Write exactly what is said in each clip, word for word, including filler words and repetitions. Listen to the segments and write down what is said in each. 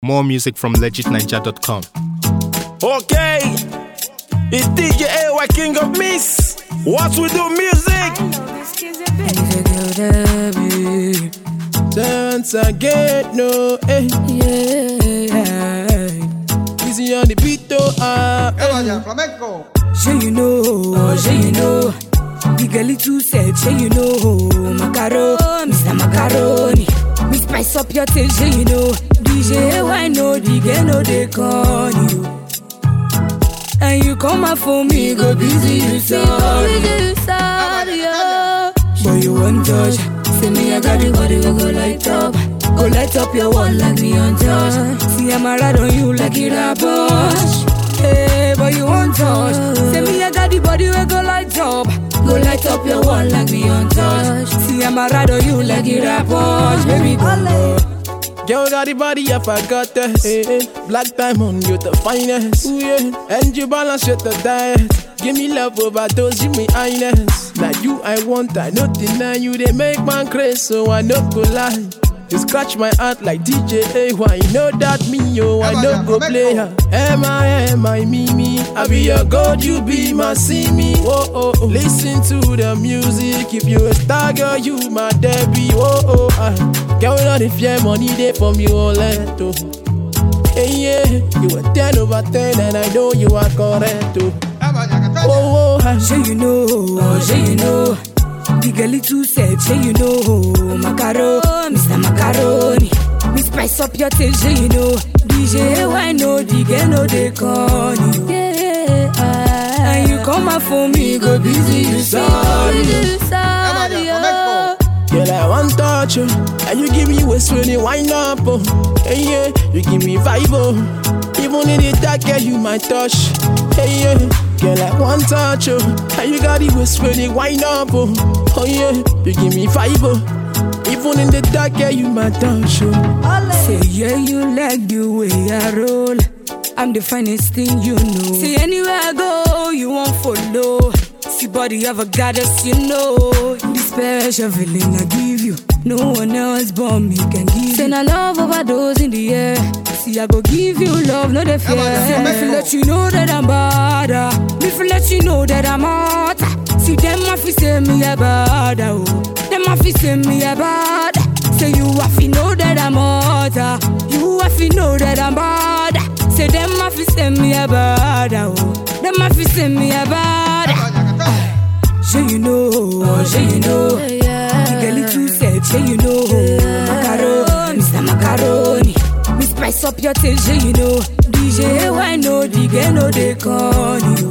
More music from legit ninja dot com. Okay, it's D J A Y King of Miss. What we do music? Dance again, no, eh. Yeah. Easy on the beat, though, ah. Eh. Flamenco. Sure you know, sure you know. The girl too said, sure you know. Macaroni, Mister Macaroni. Me spice up your taste, sure you know. D J, why no, the girl no they call you. And you come up for me, go busy, you sorry. You sorry, yeah. Boy, you want touch. Say me, I got the body, go go light up. Go light up your wall like me on touch. See, I'm a ride on you like it a bush. Hey, boy, you want touch. Say me, I got the body, we go light up. Go light up your wall like me on touch. See, I'm a ride on you like it a bush. Baby, go. Girl got the body, I forgot that. Hey, hey. Black diamond, you the finest. Ooh, yeah. And you balance with the diet. Give me love overdose, give me highness. Now you I want, I no deny you. They make man crazy, so I no go lie. You scratch my heart like D J A Y. You know that me, yo, I no go play her. Am I, am I, me, me? I be your God, you be my see me. Oh, oh, oh. Listen to the music. If you a star girl, you my Debbie. Oh, oh, ah. Girl, not if your money they from you all let oh. Hey, yeah, you a ten over ten and I know you are correct oh. Oh, oh, ah. Sure you know, sure you know. The girl too said, sure you know. Macaroni, Mister Macaroni. Me spice up your taste, sure you know. D J, why no, the girl no they call you. Yeah, and you come up for me, go busy, you sorry. You sorry, yeah. Girl, I want touch you, and you give me waist when you wind up, oh. Hey, yeah, you give me vibe, oh. Even in the dark, yeah, you might touch. Hey, yeah, girl, I want touch you, and you got the waist when you wind up, oh. Oh, yeah, you give me vibe, oh. Even in the dark, yeah, you might touch, oh. Say, yeah, you like the way I roll. I'm the finest thing you know. Say, anywhere I go, you won't follow. See, body of a goddess, you know. The special feeling I give you, no one else but me can give. Say, I love overdose in the air. See, I go give you love, not the fear. Say, me feel let you know that I'm bad. Me feel let you know that I'm hot. See, them a fi say me a bad. Oh. Them a fi say me a bad. Say, you a fi know that I'm hot. You a fi know that I'm bad. Say, them a fi say me a bad. Oh. Them a fi say me a bad. Sure you know, sure you know. The girl too said, sure you know. Macaroni, Mister Macaroni. Me spice up your taste, sure you know. D J, why no, the girl no they call you.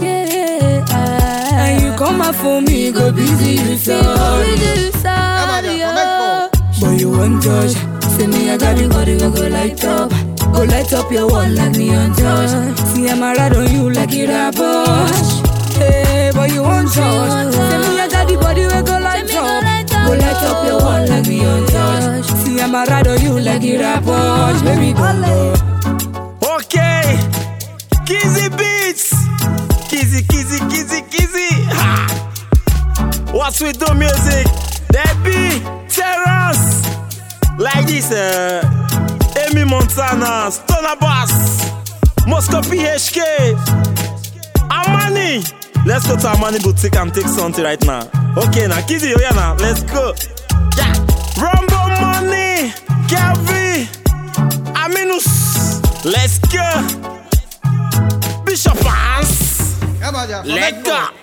Yeah, and you come up for me, go busy, you sorry. You sorry, yeah. Boy, you want touch. Say me, I got the body, go go light up. Go light up your wall like me on touch. See, I'm a ride on you like it a bush. Hey, boy, you want touch. Say me, I got the body, we go light up. Go light up your wall like me on touch. See, I'm a ride on you like it a bush. Baby, go. Okay, Kizzy Beats. Kizzy, Kizzy, Kizzy, Kizzy. Ha. What we do music? Debbie, Terrace. Like this, uh, Amy Montana, Stoner Bass, Moscow P H K, Amani. Let's go to Amani Boutique and take something right now. Okay, now Kizzy, oh yeah, now let's go. Yeah, Rumble Money, Kelvin, Aminus. Let's go. Bishop Hans. Let's go.